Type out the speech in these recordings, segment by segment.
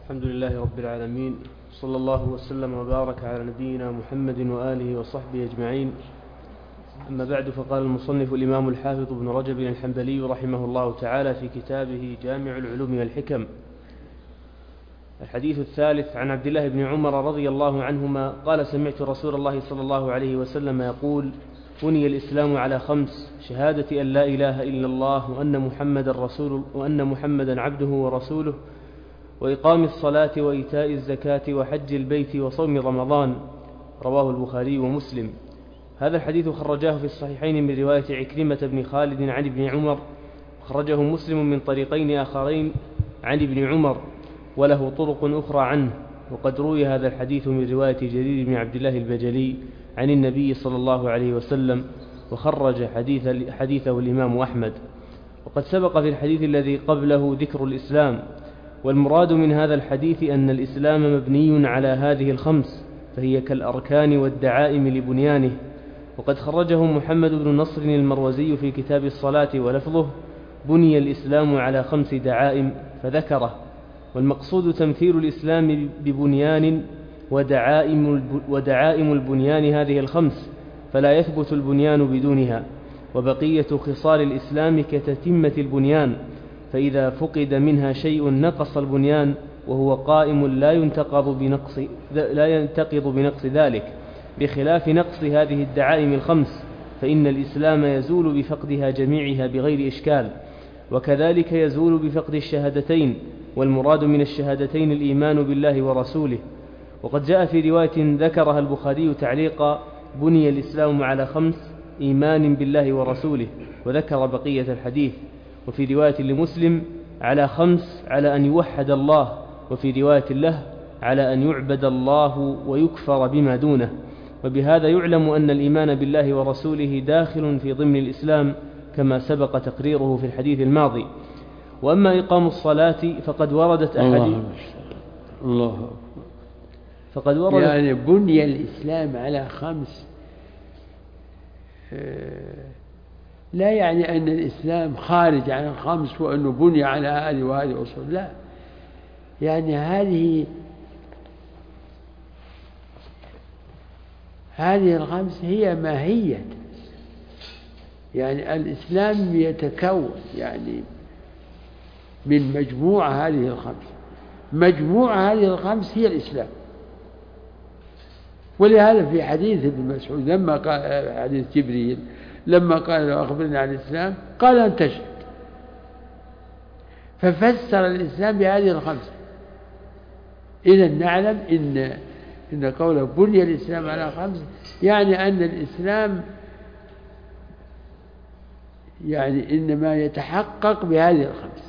الحمد لله رب العالمين، صلى الله وسلم وبارك على نبينا محمد وآله وصحبه أجمعين. أما بعد، فقال المصنف الإمام الحافظ ابن رجب الحنبلي رحمه الله تعالى في كتابه جامع العلوم والحكم: الحديث الثالث، عن عبد الله بن عمر رضي الله عنهما قال: سمعت رسول الله صلى الله عليه وسلم يقول: بني الإسلام على 5: شهادة أن لا إله إلا الله وأن محمدا عبده ورسوله، وإقام الصلاة وإيتاء الزكاة وحج البيت وصوم رمضان. رواه البخاري ومسلم. هذا الحديث خرجاه في الصحيحين من رواية عكرمة بن خالد عن ابن عمر، خرجه مسلم من طريقين آخرين عن ابن عمر، وله طرق أخرى عنه. وقد روي هذا الحديث من رواية جرير بن عبد الله البجلي عن النبي صلى الله عليه وسلم، وخرج حديثه الإمام أحمد. وقد سبق في الحديث الذي قبله ذكر الإسلام، والمراد من هذا الحديث أن الإسلام مبني على هذه 5، فهي كالأركان والدعائم لبنيانه. وقد خرجه محمد بن نصر المروزي في كتاب الصلاة، ولفظه: بني الإسلام على 5 دعائم، فذكره. والمقصود تمثيل الإسلام ببنيان ودعائم البنيان هذه 5، فلا يثبت البنيان بدونها. وبقية خصال الإسلام كتتمة البنيان، فإذا فقد منها شيء نقص البنيان، وهو قائم لا ينتقض بنقص ذلك، بخلاف نقص هذه الدعائم 5، فإن الإسلام يزول بفقدها جميعها بغير إشكال. وكذلك يزول بفقد الشهادتين، والمراد من الشهادتين الإيمان بالله ورسوله. وقد جاء في رواية ذكرها البخاري تعليقا: بني الإسلام على 5: إيمان بالله ورسوله، وذكر بقية الحديث. وفي رواية لمسلم: على 5 على أن يوحد الله، وفي رواية له: على أن يعبد الله ويكفر بما دونه. وبهذا يعلم أن الإيمان بالله ورسوله داخل في ضمن الإسلام، كما سبق تقريره في الحديث الماضي. وأما إقام الصلاة فقد وردت أحاديث يعني بني الإسلام على 5 لا يعني أن الإسلام خارج عن 5 وأنه بني على هذه وهذه أصول، لا، يعني هذه 5 هي ماهية، يعني الإسلام يتكون يعني من مجموعة هذه 5، مجموعة هذه 5 هي الإسلام. ولهذا في حديث ابن مسعود لما قال، حديث جبريل لما قال له: أخبرني عن الإسلام، قال: أن تشهد. ففسر الإسلام بهذه 5. إذا نعلم إن قوله بني الإسلام على 5 يعني أن الإسلام يعني إنما يتحقق بهذه 5.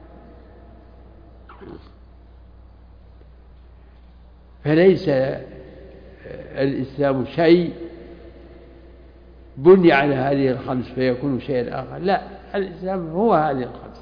فليس الإسلام شيء بني على هذه 5 فيكون شيئا آخر، لا، الإسلام هو هذه 5.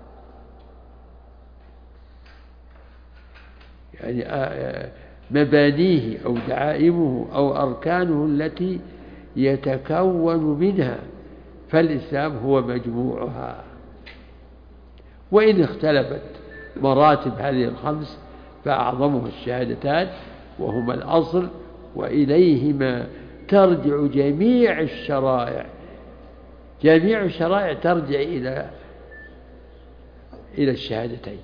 يعني مبانيه أو دعائمه أو أركانه التي يتكون منها، فالإسلام هو مجموعها. وإن اختلفت مراتب هذه 5 فأعظمها الشهادتان، وهما الأصل، وإليهما ترجع جميع الشرائع. جميع الشرائع ترجع إلى الشهادتين.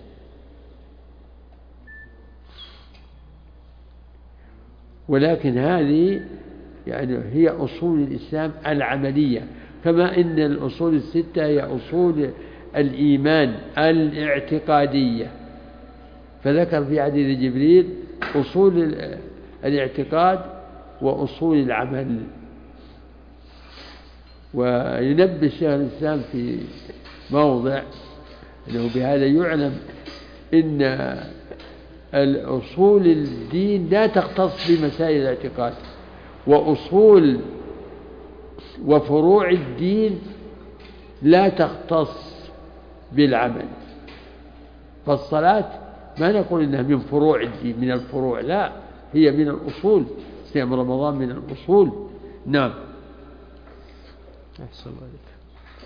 ولكن هذه يعني هي أصول الإسلام العملية، كما إن الأصول 6 هي أصول الإيمان الاعتقادية. فذكر في حديث جبريل أصول الاعتقاد وأصول العمل. وينبه شيخ الإسلام في موضع أنه بهذا يعلم إن الأصول الدين لا تختص بمسائل الاعتقاد، وأصول وفروع الدين لا تختص بالعمل. فالصلاة ما نقول إنها من فروع الدين، من الفروع، لا، هي من الأصول. صيام رمضان من الأصول. نعم. أحسن الله عليك.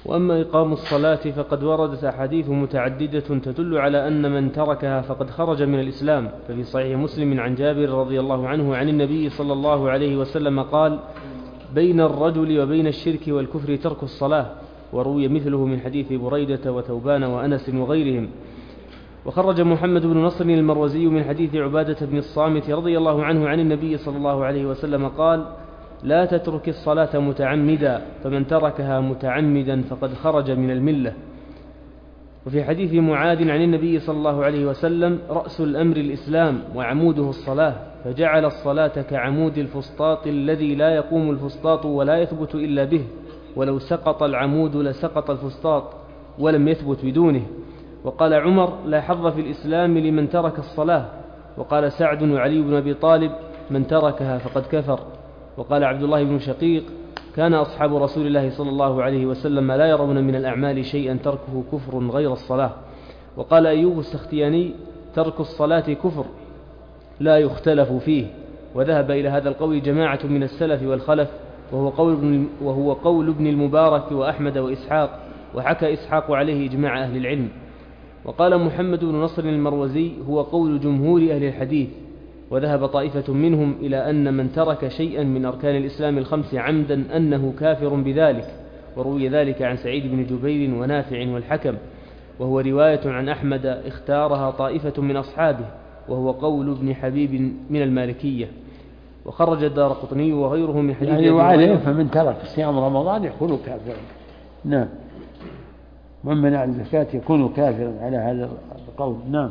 وأما إقام الصلاة فقد وردت أحاديث متعددة تدل على أن من تركها فقد خرج من الإسلام. ففي صحيح مسلم عن جابر رضي الله عنه عن النبي صلى الله عليه وسلم قال: بين الرجل وبين الشرك والكفر ترك الصلاة. وروي مثله من حديث بريدة وثوبان وأنس وغيرهم. وخرج محمد بن نصر المروزي من حديث عبادة بن الصامت رضي الله عنه عن النبي صلى الله عليه وسلم قال: لا تترك الصلاة متعمدا، فمن تركها متعمدا فقد خرج من الملة. وفي حديث معاذ عن النبي صلى الله عليه وسلم: رأس الأمر الإسلام وعموده الصلاة، فجعل الصلاة كعمود الفسطاط الذي لا يقوم الفسطاط ولا يثبت إلا به، ولو سقط العمود لسقط الفسطاط ولم يثبت بدونه. وقال عمر: لا حظ في الإسلام لمن ترك الصلاة. وقال سعد وعلي بن أبي طالب: من تركها فقد كفر. وقال عبد الله بن شقيق: كان أصحاب رسول الله صلى الله عليه وسلم لا يرون من الأعمال شيئا تركه كفر غير الصلاة. وقال أيوب السختياني: ترك الصلاة كفر لا يختلف فيه. وذهب إلى هذا القول جماعة من السلف والخلف، وهو قول ابن المبارك وأحمد وإسحاق، وحكى إسحاق عليه إجماع أهل العلم. وقال محمد بن نصر المروزي: هو قول جمهور أهل الحديث. وذهب طائفة منهم إلى أن من ترك شيئا من أركان الإسلام الخمس عمدا أنه كافر بذلك. وروي ذلك عن سعيد بن جبير ونافع والحكم، وهو رواية عن أحمد اختارها طائفة من أصحابه، وهو قول ابن حبيب من المالكية. وخرج الدارقطني وغيره من حديث يعني وعليه فمن ترك صيام رمضان يكون كافرا. نعم. ومن منع الزكاة يكون كافرا على هذا القول. نعم.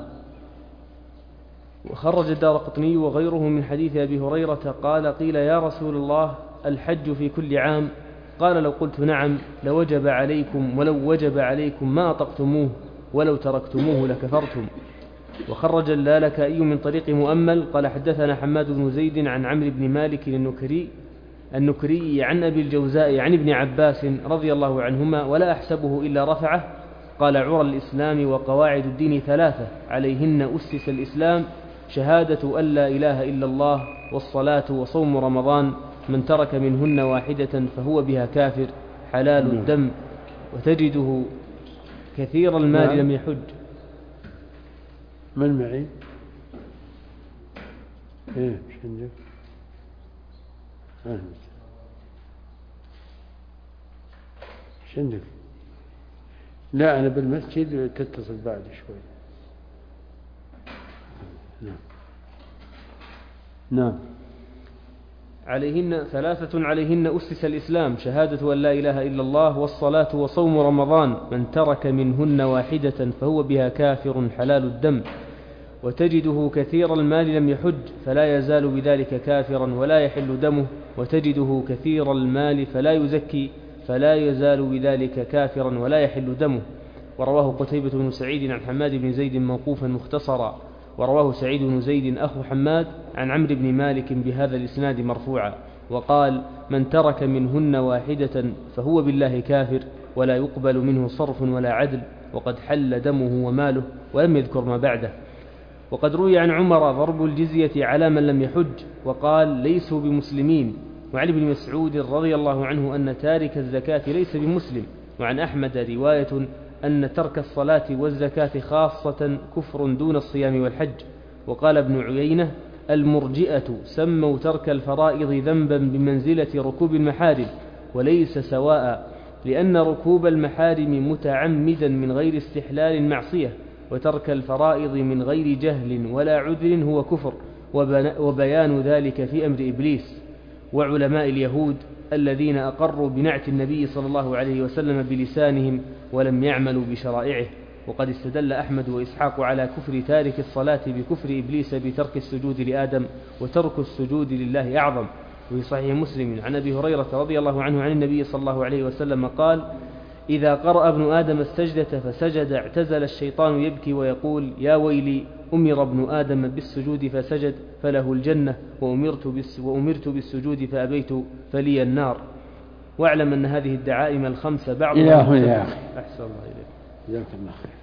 وخرج الدارقطني وغيره من حديث أبي هريرة قال: قيل يا رسول الله الحج في كل عام؟ قال: لو قلت نعم لوجب عليكم، ولو وجب عليكم ما أطقتموه، ولو تركتموه لكفرتم. وخرج اللالكائي من طريق مؤمل قال: حدثنا حماد بن زيد عن عمرو بن مالك النكري عن أبي الجوزاء عن ابن عباس رضي الله عنهما، ولا أحسبه إلا رفعه. قال: عرى الإسلام وقواعد الدين ثلاثة، عليهن أسس الإسلام: شهادة أن لا إله إلا الله، والصلاة، وصوم رمضان. من ترك منهن واحدة فهو بها كافر، حلال الدم، وتجده كثير المال لم يحج. من معي؟ ايش عندك؟ ايش عندك؟ لا أنا بالمسجد، تتصل بعد شوي. نعم. عليهن ثلاثة عليهن أسس الإسلام: شهادة أن لا إله إلا الله، والصلاة، وصوم رمضان. من ترك منهن واحدة فهو بها كافر، حلال الدم، وتجده كثير المال لم يحج، فلا يزال بذلك كافرا ولا يحل دمه، وتجده كثير المال فلا يزكي، فلا يزال بذلك كافرا ولا يحل دمه. ورواه قتيبة بن سعيد عن حماد بن زيد موقوفا مختصرا. ورواه سعيد بن زيد أخو حماد عن عمرو بن مالك بهذا الإسناد مرفوعا، وقال: من ترك منهن واحدة فهو بالله كافر، ولا يقبل منه صرف ولا عدل، وقد حل دمه وماله، ولم يذكر ما بعده. وقد روي عن عمر ضرب الجزية على من لم يحج، وقال: ليسوا بمسلمين. وعن ابن مسعود رضي الله عنه أن تارك الزكاة ليس بمسلم. وعن أحمد رواية أن ترك الصلاة والزكاة خاصة كفر دون الصيام والحج. وقال ابن عيينة: المرجئة سموا ترك الفرائض ذنبا بمنزلة ركوب المحارم، وليس سواء، لأن ركوب المحارم متعمدا من غير استحلال معصية، وترك الفرائض من غير جهل ولا عذر هو كفر، وبيان ذلك في أمر إبليس. وعلماء اليهود الذين أقروا بنعت النبي صلى الله عليه وسلم بلسانهم ولم يعملوا بشرائعه. وقد استدل أحمد وإسحاق على كفر تارك الصلاة بكفر إبليس بترك السجود لآدم، وترك السجود لله أعظم. وفي صحيح مسلم عن أبي هريرة رضي الله عنه عن النبي صلى الله عليه وسلم قال: إذا قرأ ابن آدم السجدة فسجد اعتزل الشيطان يبكي ويقول: يا ويلي، أمر ابن آدم بالسجود فسجد فله الجنة، وأمرت بالسجود فأبيت فلي النار. واعلم أن هذه الدعائم الخمسة بعض إلى هنا. أحسن الله إليك. جزاك الله خير.